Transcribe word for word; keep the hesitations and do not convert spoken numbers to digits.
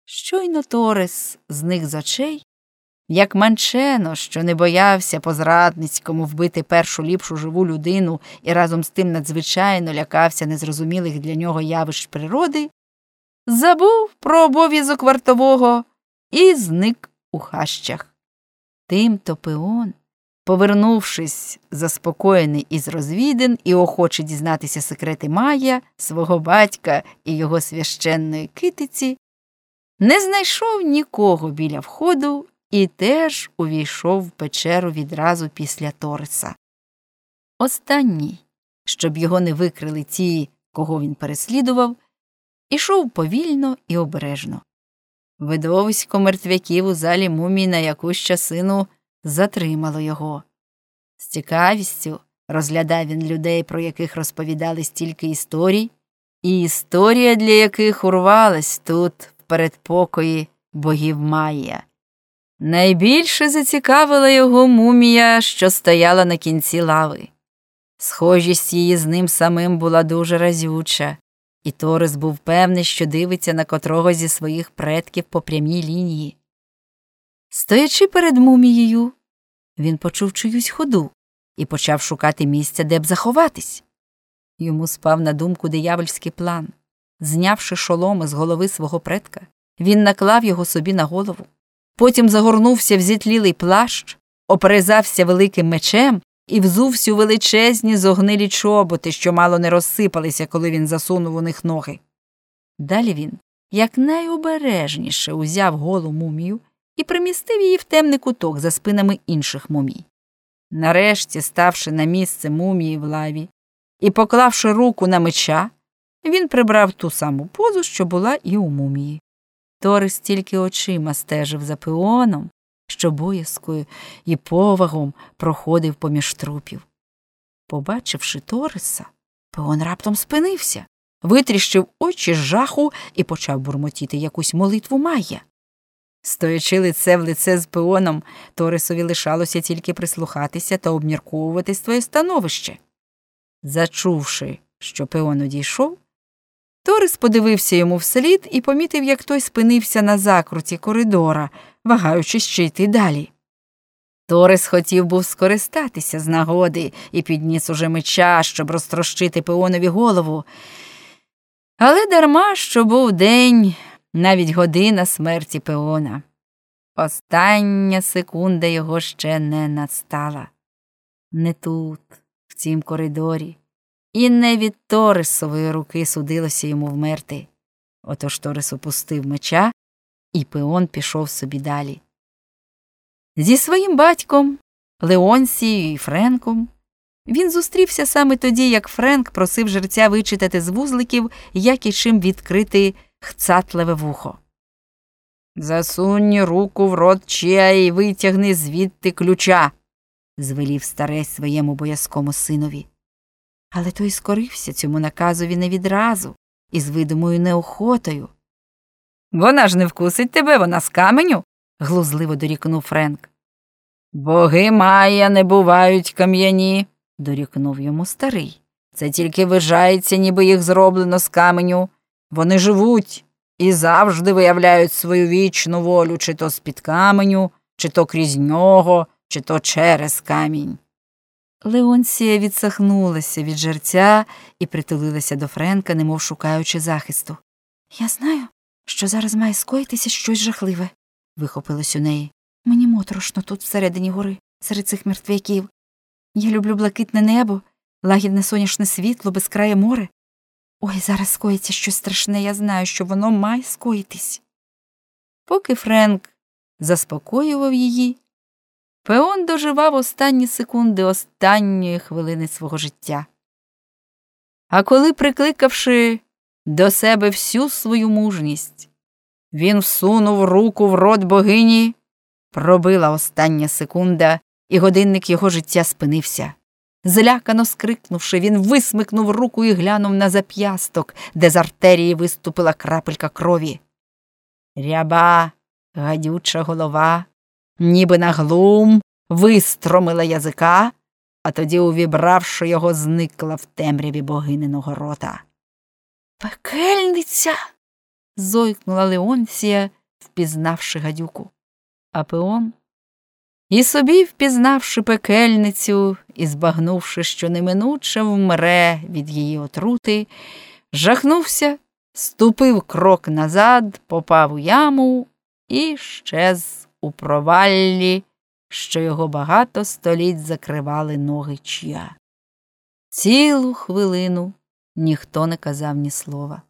Щойно Торес зник з очей, як Манчено, що не боявся по-зрадницькому вбити першу ліпшу живу людину і разом з тим надзвичайно лякався незрозумілих для нього явищ природи, забув про обов'язок вартового і зник у хащах. Тим-то Пеон, повернувшись заспокоєний із розвідин і охоче дізнатися секрети Майя, свого батька і його священної китиці, не знайшов нікого біля входу і теж увійшов в печеру відразу після Тореса. Останній, щоб його не викрили ті, кого він переслідував, ішов повільно і обережно. Видовисько мертвяків у залі мумій на якусь часину затримало його. З цікавістю розглядав він людей, про яких розповідали стільки історій, і історія для яких урвалась тут, в передпокої богів Майя. Найбільше зацікавила його мумія, що стояла на кінці лави. Схожість її з ним самим була дуже разюча, і Торес був певний, що дивиться на котрого зі своїх предків по прямій лінії. Стоячи перед мумією, він почув чиюсь ходу і почав шукати місця, де б заховатись. Йому спав на думку диявольський план. Знявши шоломи з голови свого предка, він наклав його собі на голову, потім загорнувся в зітлілий плащ, оперезався великим мечем і взувся у величезні зогнилі чоботи, що мало не розсипалися, коли він засунув у них ноги. Далі він якнайобережніше узяв голу мумію і примістив її в темний куток за спинами інших мумій. Нарешті, ставши на місце мумії в лаві і поклавши руку на меча, він прибрав ту саму позу, що була і у мумії. Торес тільки очима стежив за Пеоном, що боязкою і повагом проходив поміж трупів. Побачивши Тореса, Пеон раптом спинився, витріщив очі з жаху і почав бурмотіти якусь молитву Майя. Стоячи лице в лице з Пеоном, Торесові лишалося тільки прислухатися та обмірковувати своє становище. Зачувши, що Пеон одійшов, Торес подивився йому вслід і помітив, як той спинився на закруті коридора, вагаючись, чи йти далі. Торес хотів був скористатися з нагоди і підніс уже меча, щоб розтрощити Пеонові голову. Але дарма, що був день, навіть година смерті Пеона. Остання секунда його ще не настала. Не тут, в цім коридорі. І не від Торесової руки судилося йому вмерти. Отож Торес опустив меча, і Пеон пішов собі далі. Зі своїм батьком, Леонсією і Френком, він зустрівся саме тоді, як Френк просив жерця вичитати з вузликів, як і чим відкрити хцатлеве вухо. «Засунь руку в рот Чія і витягни звідти ключа», – звелів старець своєму боязкому синові. Але той скорився цьому наказові не відразу і з видимою неохотою. «Вона ж не вкусить тебе, вона з каменю», – глузливо дорікнув Френк. «Боги Майя не бувають кам'яні», – дорікнув йому старий. «Це тільки вважається, ніби їх зроблено з каменю. Вони живуть і завжди виявляють свою вічну волю чи то з-під каменю, чи то крізь нього, чи то через камінь». Леонсія відсахнулася від жерця і притулилася до Френка, немов шукаючи захисту. «Я знаю, що зараз має скоїтися щось жахливе», – вихопилось у неї. «Мені моторошно тут всередині гори, серед цих мертвяків. Я люблю блакитне небо, лагідне сонячне світло, безкрає море. Ой, зараз скоїться щось страшне, я знаю, що воно має скоїтись». Поки Френк заспокоював її, Пеон доживав останні секунди останньої хвилини свого життя. А коли, прикликавши до себе всю свою мужність, він всунув руку в рот богині, пробила остання секунда, і годинник його життя спинився. Злякано скрикнувши, він висмикнув руку і глянув на зап'ясток, де з артерії виступила крапелька крові. Ряба, гадюча голова, ніби на глум, вистромила язика, а тоді, увібравши його, зникла в темряві богининого рота. «Пекельниця!» – зойкнула Леонсія впізнавши гадюку. А Пеон, і собі впізнавши пекельницю і збагнувши, що неминуче вмре від її отрути, жахнувся, ступив крок назад, попав у яму і щез у проваллі, що його багато століть закривали ноги чия. Цілу хвилину ніхто не казав ні слова.